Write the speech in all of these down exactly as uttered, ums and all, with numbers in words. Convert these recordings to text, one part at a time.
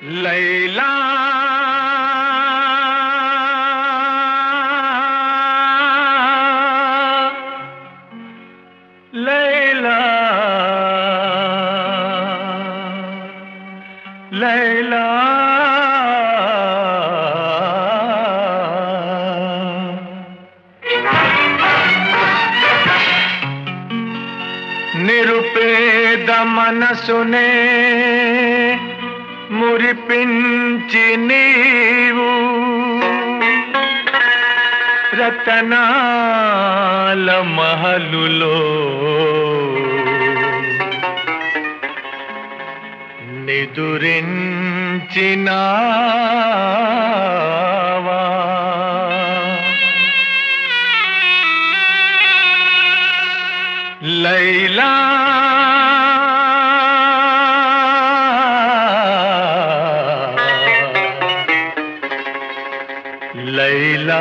లైలా లైలా లైలా నిరుపేద మనసునే మురిపించి నీవు రతనాల మహలులో నిదురించినావా లైలా లైలా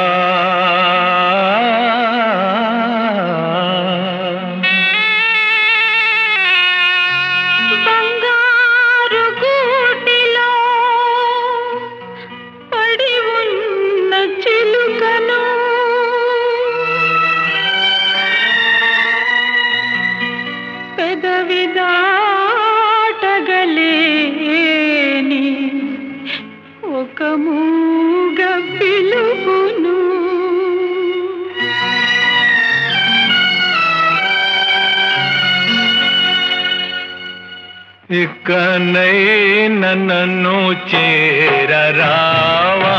బంగారు గూటిలో పడి ఉన్న చిలుకను పెదవి దాటగలేని ఒక మూగ పిలుపును ఇకనైనా నన్ను చేరరావా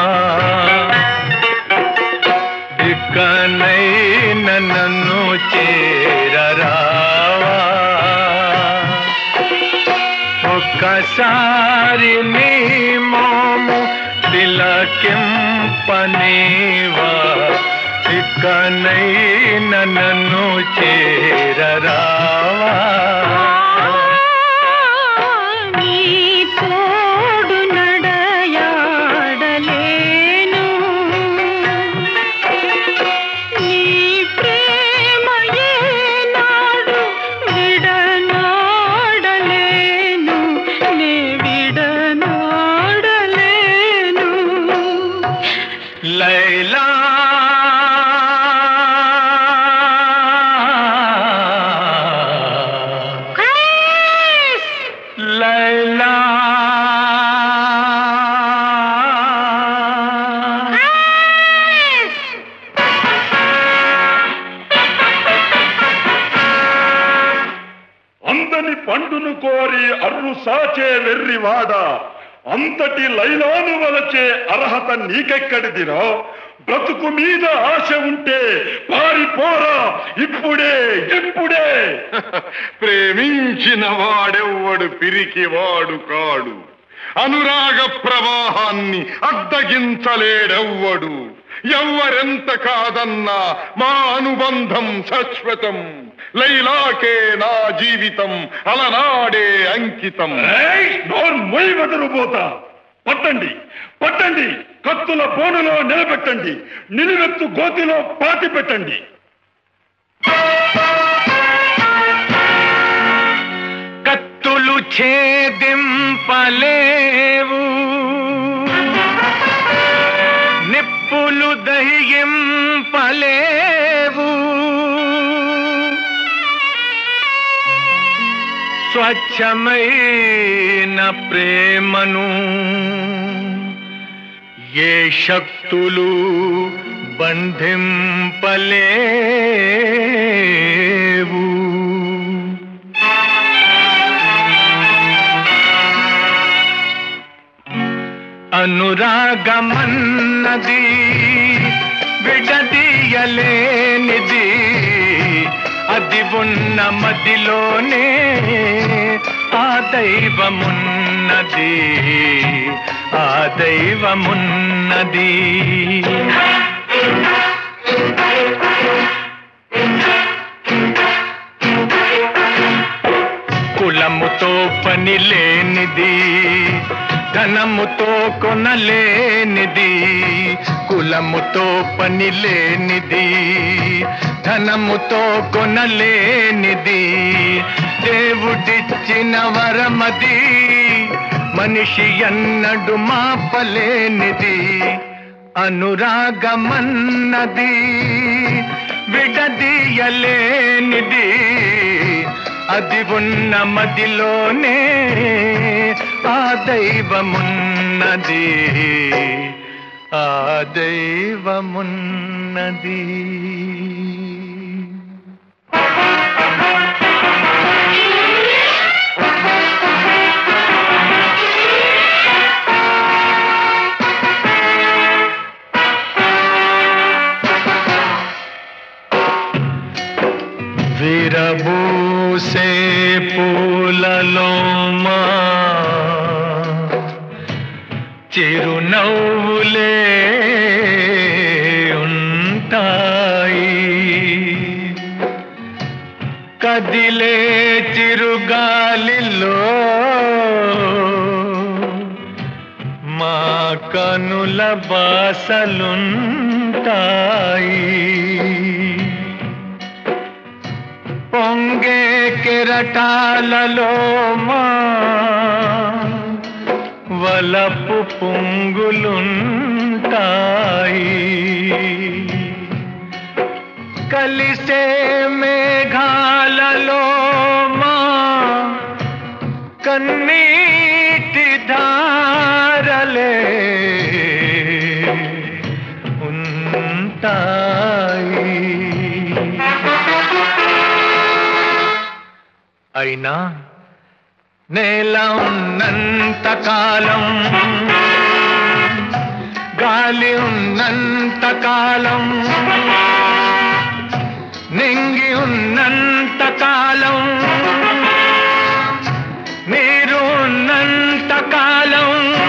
ఇకనైనా నన్ను చేరరావా ఒక్కసారి నీ మోము తిలకింపనేవా ఇకనైనా నన్ను చేరరావా నీ తోడు నడయాడలేను నీ ప్రేమ ఏనాడు విడనాడలేను నే విడనాడలేను లైలా లైలా అందని పండును కోరి అర్రు సాచే వెర్రివాడ అంతటి లైలాను వలచే అర్హత నీకెక్కడిదిరా బ్రతుకు మీద ఆశ ఉంటే పారిపోరా ఇప్పుడే ఇప్పుడే ప్రేమించిన వాడెవ్వడు పిరికివాడు కాడు అనురాగ ప్రవాహాన్ని అడ్డగించలేడెవ్వడు ఎవ్వరెంత కాదన్నా మా అనుబంధం శాశ్వతం లైలాకే నా జీవితం అలనాడే అంకితం. మొయ్యి బెదరుపోతా పట్టండి పట్టండి కత్తుల బోనులో నిలబెట్టండి నిలువెత్తు గోతిలో పాతి పెట్టండి. కత్తులు ఛేదింపలేవు నిప్పులు దహింపలేవు స్వచ్ఛమైన ప్రేమను ఏ శక్తులు బంధింపలేవు. అనురాగమన్నది విడదీయలేనిది అది ఉన్న మదిలోనే ఆ దైవమున్నది ఆ దైవమున్నది. కులముతో పని లేనిది ధనముతో కొనలేనిది కులముతో పని లేనిది ధనముతో కొనలేనిది దేవుడిచ్చిన వరమది మనిషి అన్నడు మాపలేనిది అనురాగమన్నది విడదీయలేనిది అది ఉన్న మదిలోనే ఆ దైవమున్నది ఆ దైవమున్నది. విరబూసే పూలలో మా చిరునవ్వులే ఉంటాయి కదిలే చిరుగాలిలో మా కనుల బాసలుంటాయి పొంగే కెరటాలలో మా వలపు పొంగులుంటాయి కలిసే మేఘాలలో మా కన్నీటి ధారలే ఉంటాయి. అయినా నేల ఉన్నంత కాలం గాలి ఉన్నంత కాలం నింగి ఉన్నంత కాలం నీరు ఉన్నంత కాలం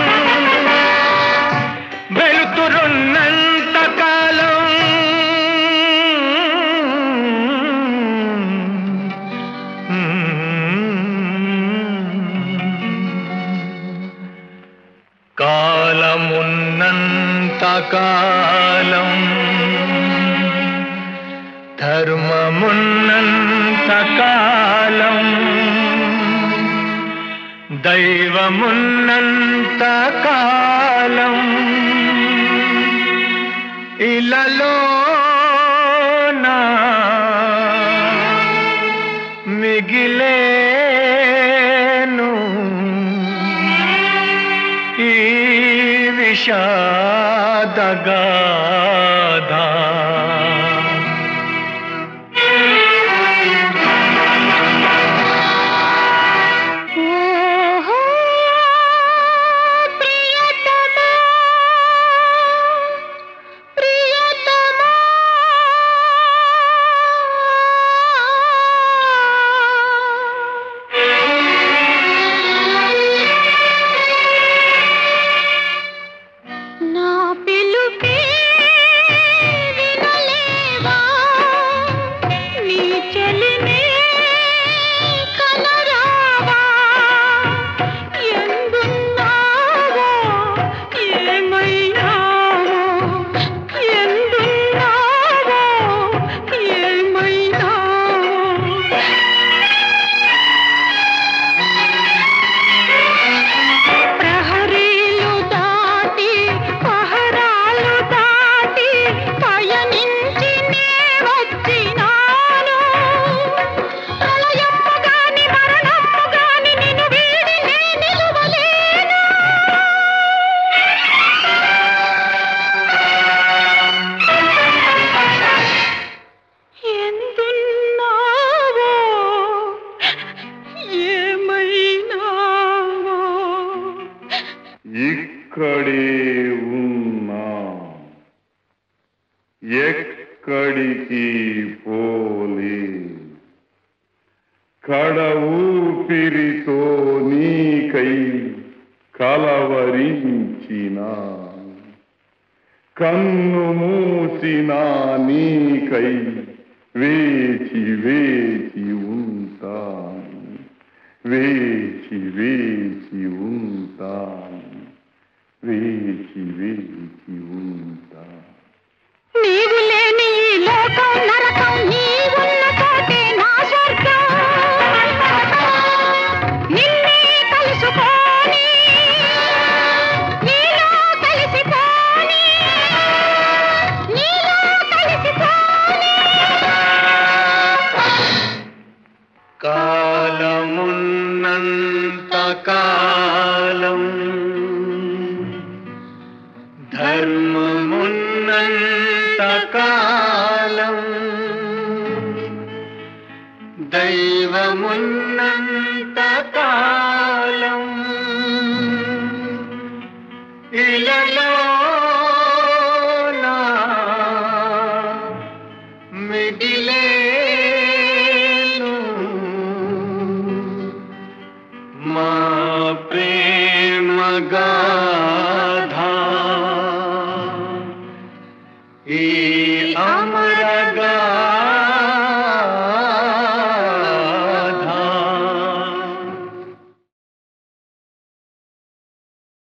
వెలుతురున్నంత కాలం కాలమున్నంత కాలం ధర్మమున్నంత కాలం దైవమున్నంత కాలం ఇలలో నా మిగిలేను ఈ విషాదగాథ. ఇక్కడే ఉన్నా ఎక్కడికి పోలే కడ ఊపిరితో నీకై కలవరించిన కన్ను మూసిన నీకై వేచి వేచి ఉంటాను వేచి వేచి ఉంటాను వేచి వేచి ఉంటాను. నీవు లేని ఈ లోకం నరకం నీవున్న చోటే నా స్వర్గం నిన్నే కలుసుకోని కాలం ధర్మమున్నంత కాలం దైవమున్నంత కాలం ఇలలో మిగిలేను మా ప్రేమ గాథ ఈ